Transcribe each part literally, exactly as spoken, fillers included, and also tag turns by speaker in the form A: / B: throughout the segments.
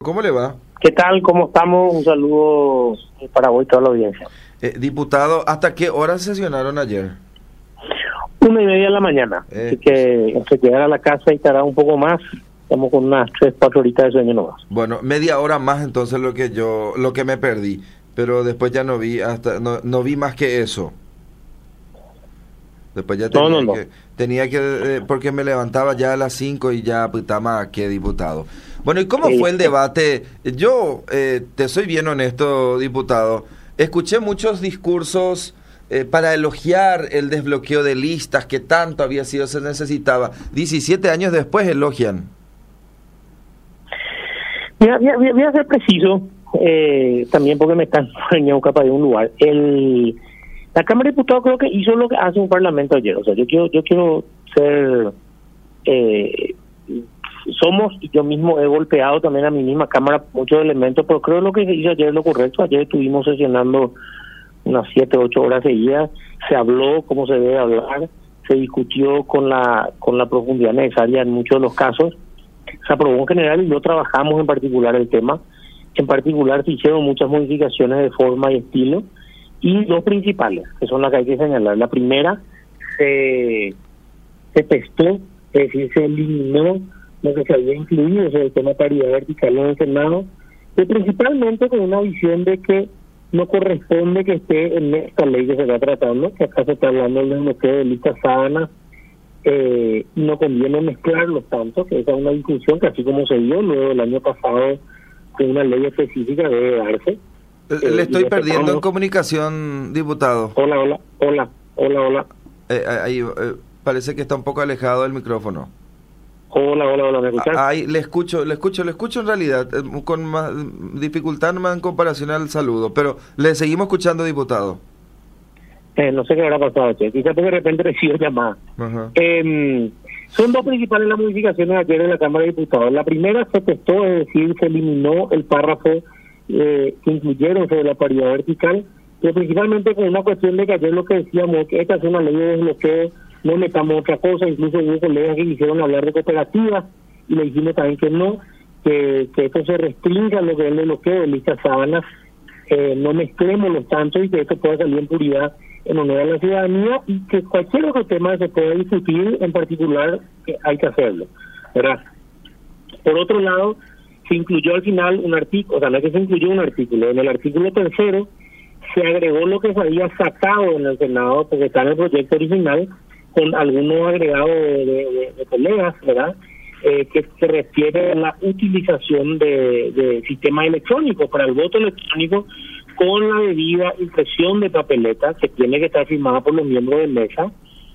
A: ¿Cómo le va?
B: ¿Qué tal? ¿Cómo estamos? Un saludo para vos y toda la audiencia.
A: Eh, diputado, ¿hasta qué hora sesionaron ayer?
B: Una y media de la mañana.
A: Eh,
B: Así que entre llegar a la casa y estará un poco más. Estamos con unas tres, cuatro horitas de sueño nomás.
A: Bueno, media hora más entonces lo que yo, lo que me perdí, pero después ya no vi hasta, no, no vi más que eso. Después ya tenía
B: no, no, no.
A: que, tenía que eh, porque me levantaba ya a las cinco y ya pitama que diputado. Bueno, ¿y cómo
B: Sí.
A: fue el debate? Yo, eh, te soy bien honesto, diputado, escuché muchos discursos eh, para elogiar el desbloqueo de listas que tanto había sido, se necesitaba. diecisiete años después elogian.
B: Mira, voy, a, voy a ser preciso, eh, también porque me están poniendo capaz de un lugar. El, la Cámara de Diputados creo que hizo lo que hace un parlamento ayer. O sea, yo quiero, yo quiero ser... Eh, somos, y yo mismo he golpeado también a mi misma Cámara muchos elementos, pero creo lo que se hizo ayer es lo correcto. Ayer estuvimos sesionando unas siete, ocho horas seguidas, se habló como se debe hablar, se discutió con la con la profundidad necesaria en muchos de los casos, se aprobó en general y no trabajamos en particular el tema. En particular se hicieron muchas modificaciones de forma y estilo, y dos principales, que son las que hay que señalar. La primera, se, se testó, es decir, se eliminó lo que se había incluido sobre el tema de paridad vertical en el Senado, y principalmente con una visión de que no corresponde que esté en esta ley que se está tratando, que acá se está hablando del bloqueo de listas sábanas, eh, no conviene mezclarlos tanto, que esa es una discusión que así como se dio luego el año pasado con una ley específica debe darse.
A: Eh, Le estoy
B: eh,
A: perdiendo
B: estamos...
A: en comunicación, diputado.
B: Hola, hola, hola, hola, hola.
A: Eh, ahí eh, parece que está un poco alejado del micrófono.
B: Hola, hola, hola, ¿me escuchas?
A: Ahí le escucho, le escucho, le escucho en realidad, eh, con más dificultad más en comparación al saludo, pero le seguimos escuchando, diputado.
B: Eh, no sé qué habrá pasado, che. Quizás porque de repente recibo llamada.
A: Uh-huh.
B: Eh, son dos principales las modificaciones ayer en la Cámara de Diputados. La primera se testó, es decir, se eliminó el párrafo eh, que incluyeron sobre la paridad vertical, pero principalmente con una cuestión de que ayer lo que decíamos, que esta es una ley de desbloqueo, no metamos otra cosa. Incluso hubo colegas que quisieron hablar de cooperativas y le dijimos también que no, que, que esto se restrinja a lo que es el desbloqueo de listas sábanas, eh, no mezclemos los tantos y que esto pueda salir en puridad en honor a la ciudadanía, y que cualquier otro tema que se pueda discutir en particular eh, hay que hacerlo, ¿verdad? Por otro lado, se incluyó al final un artículo, o sea, no es que se incluyó un artículo, en el artículo tercero se agregó lo que se había sacado en el Senado, porque está en el proyecto original, con algunos agregados de, de, de colegas, ¿verdad?, eh, que se refiere a la utilización de, de sistemas electrónicos para el voto electrónico, con la debida impresión de papeleta que tiene que estar firmada por los miembros de mesa,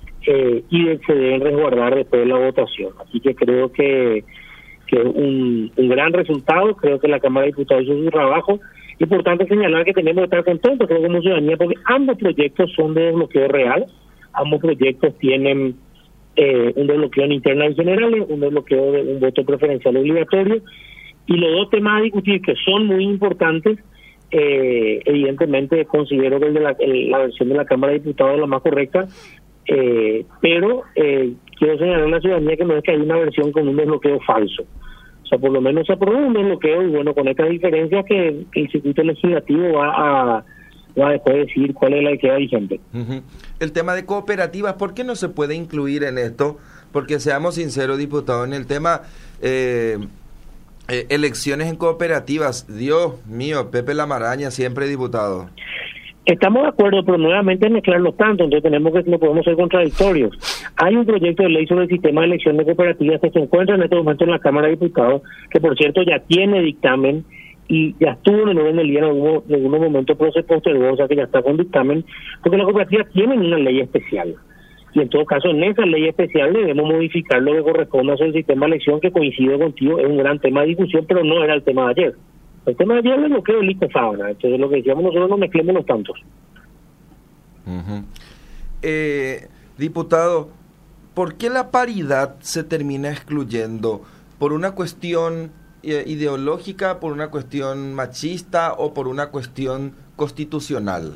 B: eh, y de, se deben resguardar después de la votación. Así que creo que que un, un gran resultado. Creo que la Cámara de Diputados hizo su trabajo. Importante señalar que tenemos que estar contentos, creo, como ciudadanía, porque ambos proyectos son de desbloqueo real. Ambos proyectos tienen eh, un desbloqueo en internas y generales, un desbloqueo de un voto preferencial obligatorio, y los dos temas a discutir, que son muy importantes, eh, evidentemente considero que el de la, el, la versión de la Cámara de Diputados es la más correcta, eh, pero eh, quiero señalar a la ciudadanía que no es que hay una versión con un desbloqueo falso. O sea, por lo menos se aprobó un desbloqueo, y bueno, con estas diferencias que, que el circuito legislativo va a, va a después decir cuál es la que queda vigente.
A: Uh-huh. El tema de cooperativas, ¿por qué no se puede incluir en esto? Porque seamos sinceros, diputado, en el tema eh, eh, elecciones en cooperativas, Dios mío, Pepe la Maraña, siempre diputado.
B: Estamos de acuerdo, pero nuevamente mezclarlos tanto, entonces tenemos que no podemos ser contradictorios. Hay un proyecto de ley sobre el sistema de elección de cooperativas que se encuentra en este momento en la Cámara de Diputados, que por cierto ya tiene dictamen y ya estuvo en el orden del día en algún, en algún momento, pero se postergó, o sea que ya está con dictamen, porque las cooperativas tienen una ley especial. Y en todo caso, en esa ley especial debemos modificar lo que corresponde a el sistema de elección, que coincido contigo, es un gran tema de discusión, pero no era el tema de ayer. El tema de ayer es lo que es lista sábana, entonces lo que decíamos nosotros, no mezclemos los tantos.
A: Uh-huh. eh, diputado, ¿por qué la paridad se termina excluyendo? ¿Por una cuestión eh, ideológica, por una cuestión machista o por una cuestión constitucional?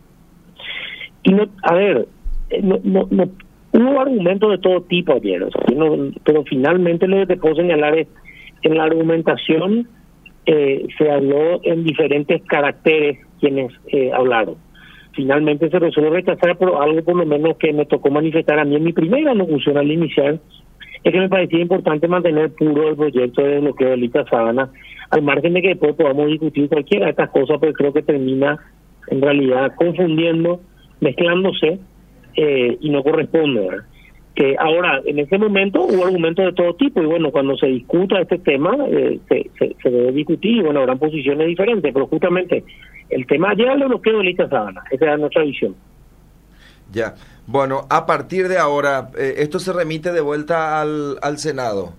B: Y no, a ver, no, no, no hubo argumentos de todo tipo ayer, o sea, no, pero finalmente lo que te puedo señalar es, en la argumentación eh, se habló en diferentes caracteres quienes eh, hablaron. Finalmente se resuelve rechazar, pero algo por lo menos que me tocó manifestar a mí en mi primera locución al iniciar, es que me parecía importante mantener puro el proyecto de bloqueo de Lita Sábana, al margen de que después podamos discutir cualquiera de estas cosas, pero creo que termina en realidad confundiendo, mezclándose eh, y no corresponde, ¿verdad? Que ahora, en ese momento hubo argumentos de todo tipo, y bueno, cuando se discuta este tema, eh, se, se, se debe discutir, y bueno, habrán posiciones diferentes, pero justamente el tema ya lo bloqueo de Lita Sábana, esa es nuestra visión.
A: Ya, bueno, a partir de ahora, eh, esto se remite de vuelta al, al Senado.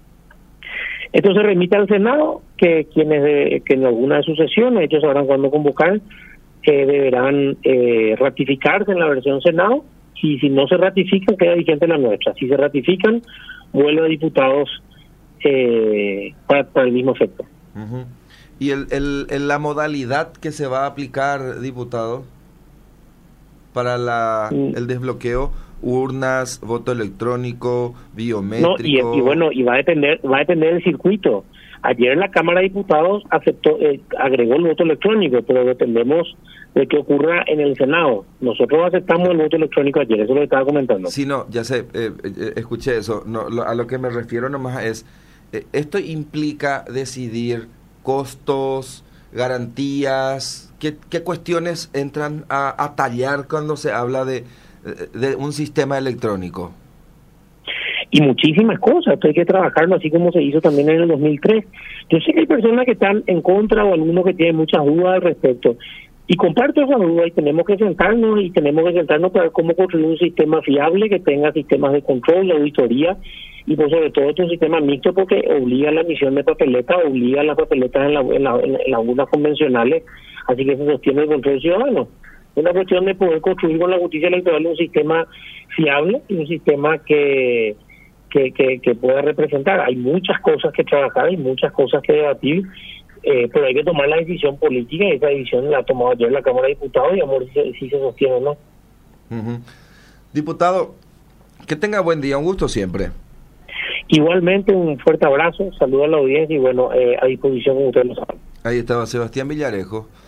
B: Esto se remite al Senado, que quienes de, que en alguna de sus sesiones, ellos sabrán cuándo convocar, eh, deberán eh, ratificarse en la versión Senado, y si no se ratifican, queda vigente la nuestra. Si se ratifican, vuelve a diputados eh, para, para el mismo efecto.
A: Uh-huh. ¿Y el, el, el, la modalidad que se va a aplicar, diputado, para la mm. el desbloqueo? Urnas, voto electrónico, biométrico.
B: No, y, y bueno, y va a depender, va a depender del circuito. Ayer la Cámara de Diputados aceptó, eh, agregó el voto electrónico, pero dependemos de qué ocurra en el Senado. Nosotros aceptamos el voto electrónico ayer, eso lo estaba comentando.
A: Sí, no, ya sé, eh, eh, escuché eso. No, lo, a lo que me refiero nomás es, eh, esto implica decidir costos, garantías, ¿qué, qué cuestiones entran a, a tallar cuando se habla de, de un sistema electrónico?
B: Y muchísimas cosas, esto hay que trabajarlo así como se hizo también en el dos mil tres. Yo sé que hay personas que están en contra o algunos que tienen muchas dudas al respecto, y comparto esas dudas, y tenemos que sentarnos y tenemos que sentarnos para ver cómo construir un sistema fiable que tenga sistemas de control, de auditoría, y por sobre todo este sistema mixto, porque obliga a la emisión de papeletas, obliga a las papeletas en, la, en, la, en las urnas convencionales, así que se sostiene el control ciudadano. Es una cuestión de poder construir con la justicia electoral un sistema fiable y un sistema que Que, que, que pueda representar. Hay muchas cosas que trabajar, hay muchas cosas que debatir, eh, pero hay que tomar la decisión política, y esa decisión la ha tomado ayer la Cámara de Diputados, y a ver si, si se sostiene o no.
A: Uh-huh. Diputado, que tenga buen día, un gusto siempre.
B: Igualmente, un fuerte abrazo, saludo a la audiencia, y bueno, eh, a disposición como ustedes lo saben.
A: Ahí estaba Sebastián Villarejo.